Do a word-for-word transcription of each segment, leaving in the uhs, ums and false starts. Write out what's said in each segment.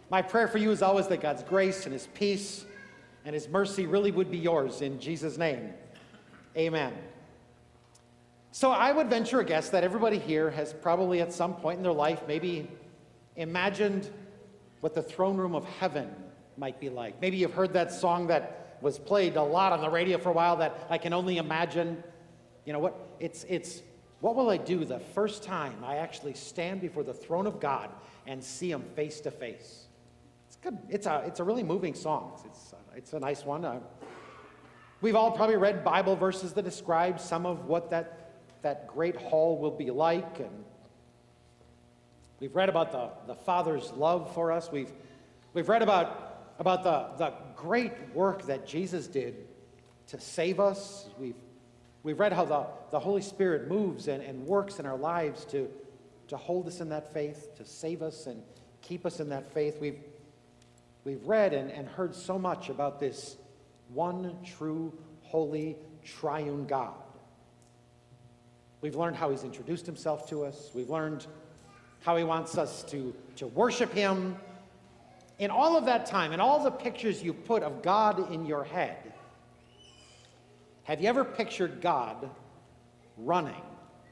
My prayer for you is always that God's grace and his peace and his mercy really would be yours in Jesus' name. Amen. So I would venture a guess that everybody here has probably at some point in their life maybe imagined what the throne room of heaven might be like. Maybe you've heard that song that was played a lot on the radio for a while, that I can only imagine. You know what? It's, it's what will I do the first time I actually stand before the throne of God and see him face to face? It's good. It's a, it's a really moving song. It's, uh, it's a nice one. Uh, we've all probably read Bible verses that describe some of what that that great hall will be like, and we've read about the, the Father's love for us. We've, we've read about, about the, the great work that Jesus did to save us. We've, we've read how the, the Holy Spirit moves and, and works in our lives to, to hold us in that faith, to save us and keep us in that faith. We've, we've read and, and heard so much about this one true, holy, triune God. We've learned how he's introduced himself to us. We've learned how he wants us to, to worship him. In all of that time, in all the pictures you put of God in your head, have you ever pictured God running?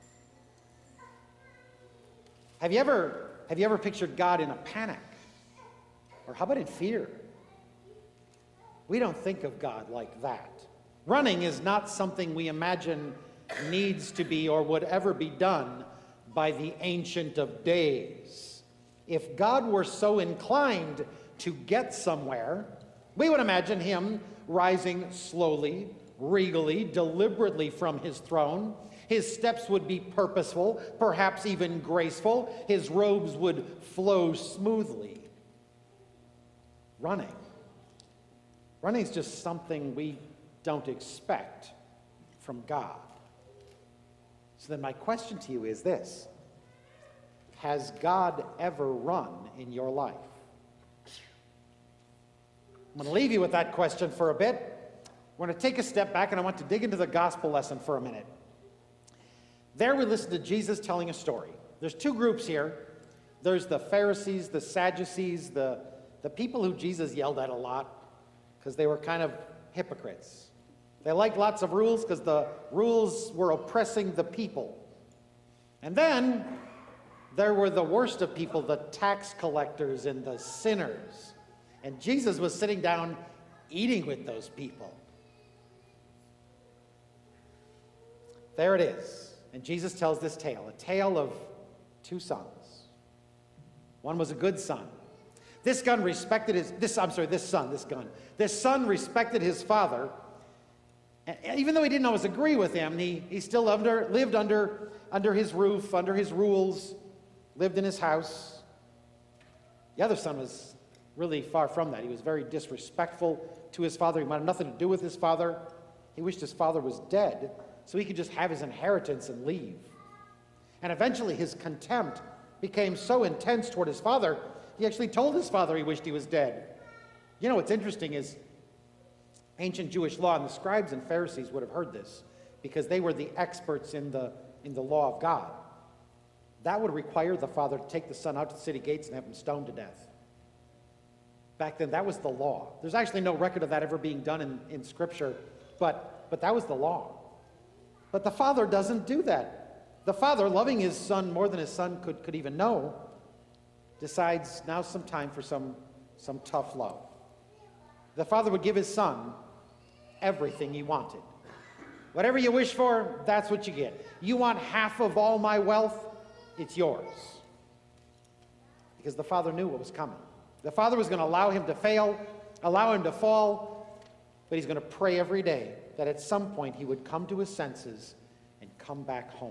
Have you ever, have you ever pictured God in a panic? Or how about in fear? We don't think of God like that. Running is not something we imagine needs to be or would ever be done by the Ancient of Days. If God were so inclined to get somewhere, we would imagine him rising slowly, regally, deliberately from his throne. His steps would be purposeful, perhaps even graceful. His robes would flow smoothly. Running. Running is just something we don't expect from God. So then my question to you is this: has God ever run in your life? I'm going to leave you with that question for a bit. We're going to take a step back, and I want to dig into the gospel lesson for a minute. There we listen to Jesus telling a story. There's two groups here. There's the Pharisees, the Sadducees, the, the people who Jesus yelled at a lot because they were kind of hypocrites. They liked lots of rules because the rules were oppressing the people. And then there were the worst of people, the tax collectors and the sinners. And Jesus was sitting down eating with those people. There it is. And Jesus tells this tale, a tale of two sons. One was a good son. This gun respected his, this, I'm sorry, this son, this gun. This son respected his father. And even though he didn't always agree with him, he, he still under, lived under, under his roof, under his rules, lived in his house. The other son was really far from that. He was very disrespectful to his father. He wanted nothing to do with his father. He wished his father was dead so he could just have his inheritance and leave. And eventually his contempt became so intense toward his father, he actually told his father he wished he was dead. You know what's interesting is ancient Jewish law, and the scribes and Pharisees would have heard this because they were the experts in the, in the law of God. That would require the father to take the son out to the city gates and have him stoned to death. Back then, that was the law. There's actually no record of that ever being done in, in Scripture, but, but that was the law. But the father doesn't do that. The father, loving his son more than his son could, could even know, decides now's some time for some, some tough love. The father would give his son everything he wanted. Whatever you wish for, that's what you get. You want half of all my wealth? It's yours. Because the father knew what was coming. The father was going to allow him to fail, allow him to fall, but he's going to pray every day that at some point he would come to his senses and come back home.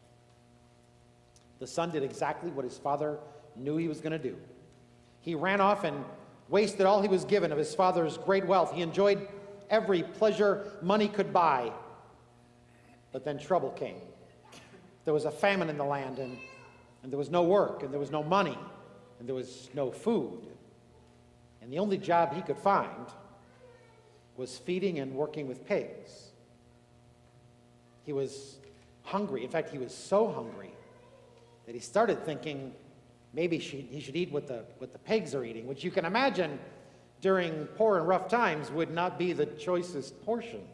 The son did exactly what his father knew he was going to do. He ran off and wasted all he was given of his father's great wealth. He enjoyed every pleasure money could buy. But then trouble came. There was a famine in the land, and, and there was no work, and there was no money, and there was no food. And the only job he could find was feeding and working with pigs. He was hungry. In fact, he was so hungry that he started thinking, maybe she, he should eat what the, what the pigs are eating, which you can imagine during poor and rough times would not be the choicest portions.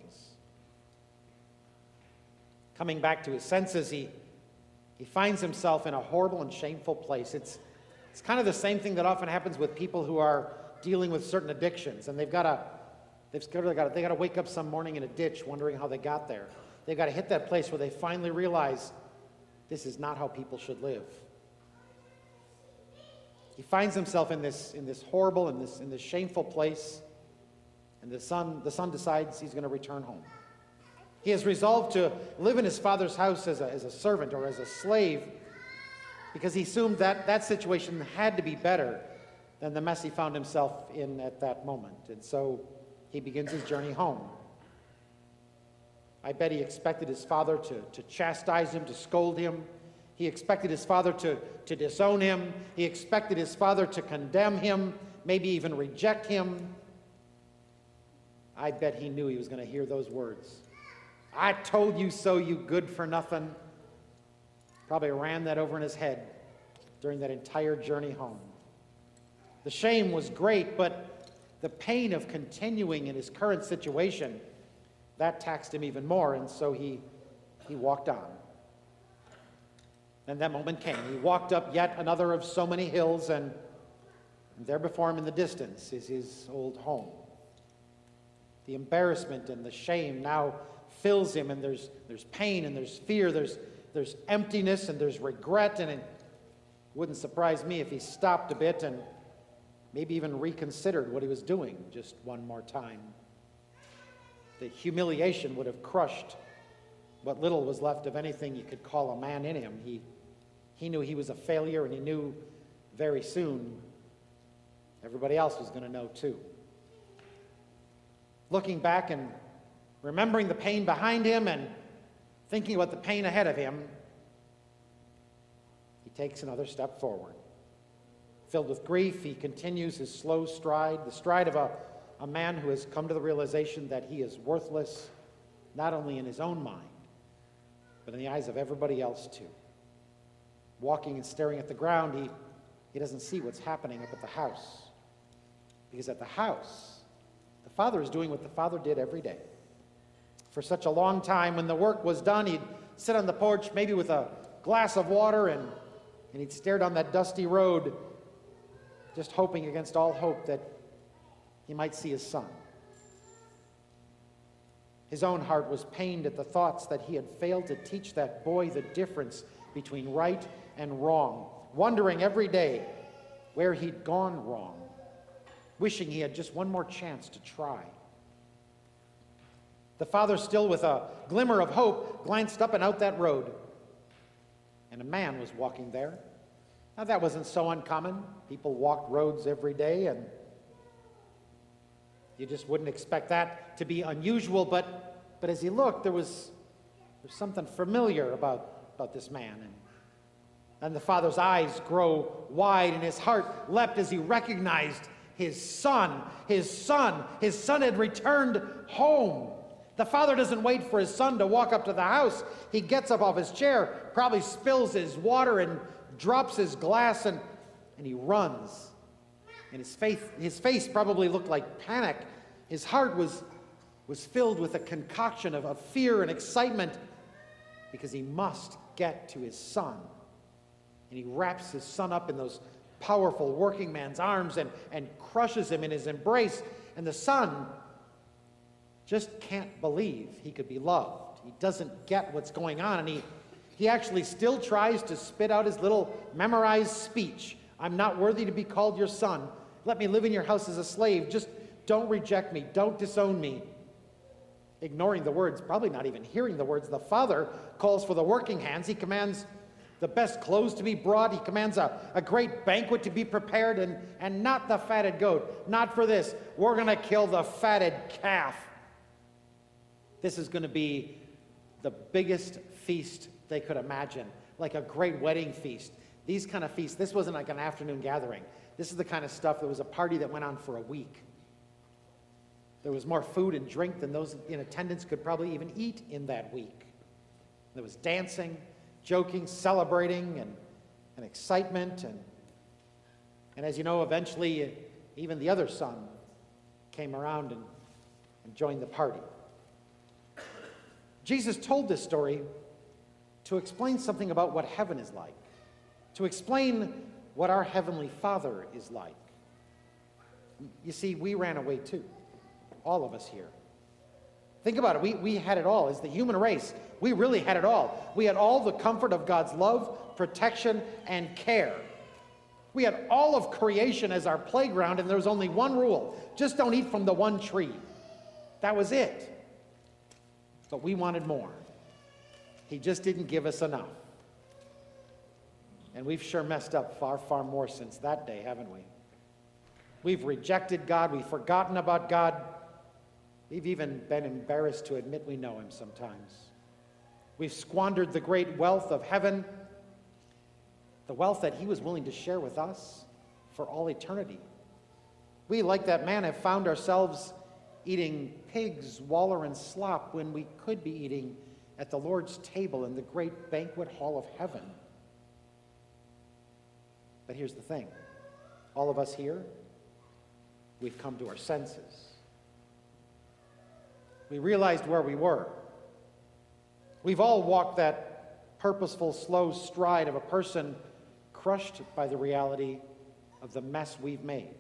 Coming back to his senses, he, he finds himself in a horrible and shameful place. It's, it's kind of the same thing that often happens with people who are dealing with certain addictions, and they've got to they've got to, they got to wake up some morning in a ditch wondering how they got there. They've got to hit that place where they finally realize this is not how people should live. He finds himself in this, in this horrible, in this, in this shameful place, and the son, the son decides he's going to return home. He has resolved to live in his father's house as a, as a servant or as a slave because he assumed that that situation had to be better than the mess he found himself in at that moment. And so he begins his journey home. I bet he expected his father to, to chastise him, to scold him. He expected his father to, to disown him. He expected his father to condemn him, maybe even reject him. I bet he knew he was going to hear those words. I told you so, you good for nothing. Probably ran that over in his head during that entire journey home. The shame was great, but the pain of continuing in his current situation, that taxed him even more, and so he, he walked on. And that moment came. He walked up yet another of so many hills, and, and there before him in the distance is his old home. The embarrassment and the shame now fills him, and there's, there's pain, and there's fear, there's, there's emptiness, and there's regret, and it wouldn't surprise me if he stopped a bit and maybe even reconsidered what he was doing just one more time. The humiliation would have crushed what little was left of anything you could call a man in him. He, he knew he was a failure, and he knew very soon everybody else was going to know too. Looking back and remembering the pain behind him and thinking about the pain ahead of him, he takes another step forward. Filled with grief, he continues his slow stride, the stride of a, a man who has come to the realization that he is worthless, not only in his own mind, but in the eyes of everybody else too. Walking and staring at the ground, he, he doesn't see what's happening up at the house. Because at the house, the father is doing what the father did every day. For such a long time, when the work was done, he'd sit on the porch, maybe with a glass of water, and, and he'd stare down that dusty road, just hoping against all hope that he might see his son. His own heart was pained at the thoughts that he had failed to teach that boy the difference between right and wrong, wondering every day where he'd gone wrong, wishing he had just one more chance to try. The father, still with a glimmer of hope, glanced up and out that road, and a man was walking there. Now, that wasn't so uncommon. People walked roads every day, and you just wouldn't expect that to be unusual, but, but as he looked, there was, there was something familiar about, about this man. And, and the father's eyes grow wide, and his heart leapt as he recognized his son. His son. His son had returned home. The father doesn't wait for his son to walk up to the house. He gets up off his chair, probably spills his water and drops his glass, and, and he runs. And his face, his face probably looked like panic. His heart was, was filled with a concoction of, of fear and excitement because he must get to his son. And he wraps his son up in those powerful working man's arms and, and crushes him in his embrace. And the son just can't believe he could be loved. He doesn't get what's going on, and he, he actually still tries to spit out his little memorized speech. I'm not worthy to be called your son. Let me live in your house as a slave. Just don't reject me. Don't disown me. Ignoring the words, probably not even hearing the words. The father calls for the working hands. He commands the best clothes to be brought. He commands a, a great banquet to be prepared, and, and not the fatted goat. Not for this. We're going to kill the fatted calf. This is going to be the biggest feast they could imagine, like a great wedding feast. These kind of feasts, this wasn't like an afternoon gathering. This is the kind of stuff that was a party that went on for a week. There was more food and drink than those in attendance could probably even eat in that week. There was dancing, joking, celebrating, and, and excitement, and And as you know, eventually even the other son came around and, and joined the party. Jesus told this story to explain something about what heaven is like, to explain what our Heavenly Father is like. You see, we ran away too, all of us here. Think about it. We, we had it all. As the human race, we really had it all. We had all the comfort of God's love, protection, and care. We had all of creation as our playground, and there was only one rule. Just don't eat from the one tree. That was it. But we wanted more. He just didn't give us enough. And we've sure messed up far, far more since that day, haven't we? We've rejected God. We've forgotten about God. We've even been embarrassed to admit we know him sometimes. We've squandered the great wealth of heaven, the wealth that he was willing to share with us for all eternity. We, like that man, have found ourselves eating pigs, waller, and slop when we could be eating at the Lord's table in the great banquet hall of heaven. But here's the thing. All of us here, we've come to our senses. We realized where we were. We've all walked that purposeful, slow stride of a person crushed by the reality of the mess we've made.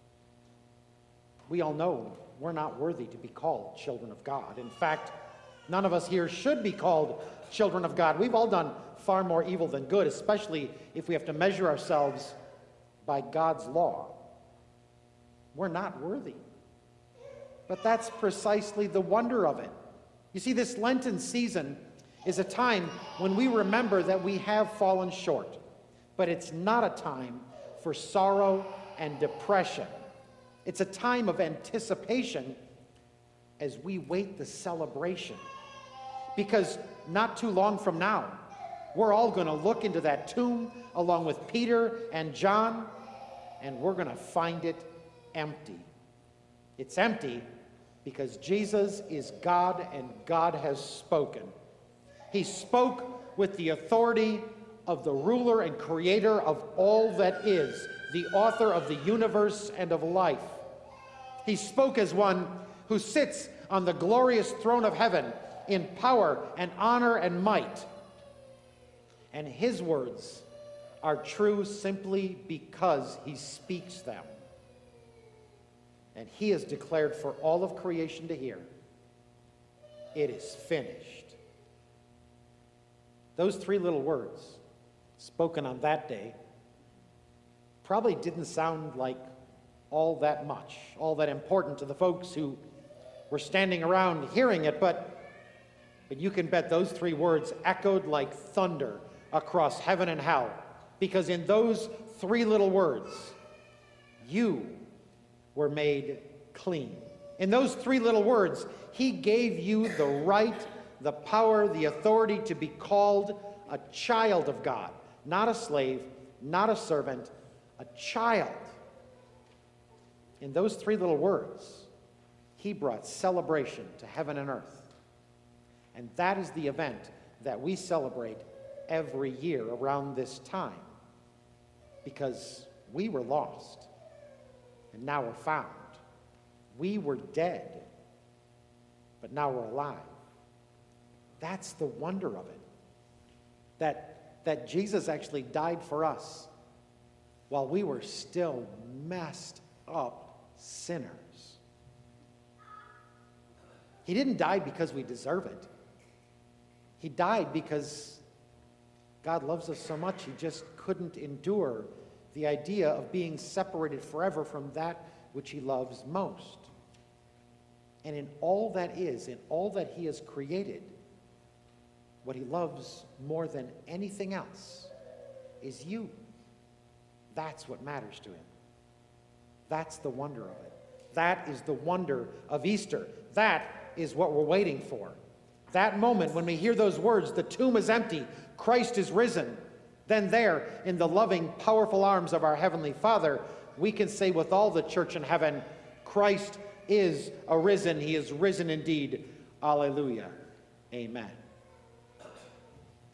We all know we're not worthy to be called children of God. In fact, none of us here should be called children of God. We've all done far more evil than good, especially if we have to measure ourselves by God's law. We're not worthy. But that's precisely the wonder of it. You see, this Lenten season is a time when we remember that we have fallen short. But it's not a time for sorrow and depression. It's a time of anticipation as we wait the celebration. Because not too long from now, we're all going to look into that tomb along with Peter and John, and we're going to find it empty. It's empty because Jesus is God and God has spoken. He spoke with the authority of the ruler and creator of all that is, the author of the universe and of life. He spoke as one who sits on the glorious throne of heaven in power and honor and might. And his words are true simply because he speaks them. And he has declared for all of creation to hear, it is finished. Those three little words, spoken on that day, probably didn't sound like all that much, all that important to the folks who were standing around hearing it, but, but you can bet those three words echoed like thunder across heaven and hell, because in those three little words, you were made clean. In those three little words, he gave you the right, the power, the authority to be called a child of God. Not a slave, not a servant, a child. In those three little words, he brought celebration to heaven and earth. And that is the event that we celebrate every year around this time. Because we were lost, and now we're found. We were dead, but now we're alive. That's the wonder of it. That, that Jesus actually died for us while we were still messed up sinners. He didn't die because we deserve it. He died because God loves us so much he just couldn't endure the idea of being separated forever from that which he loves most. And in all that is, in all that he has created, what he loves more than anything else is you. That's what matters to him. That's the wonder of it. That is the wonder of Easter. That is what we're waiting for. That moment when we hear those words, the tomb is empty, Christ is risen, then there, in the loving, powerful arms of our Heavenly Father, we can say with all the church in heaven, Christ is arisen. He is risen indeed. Alleluia. Amen.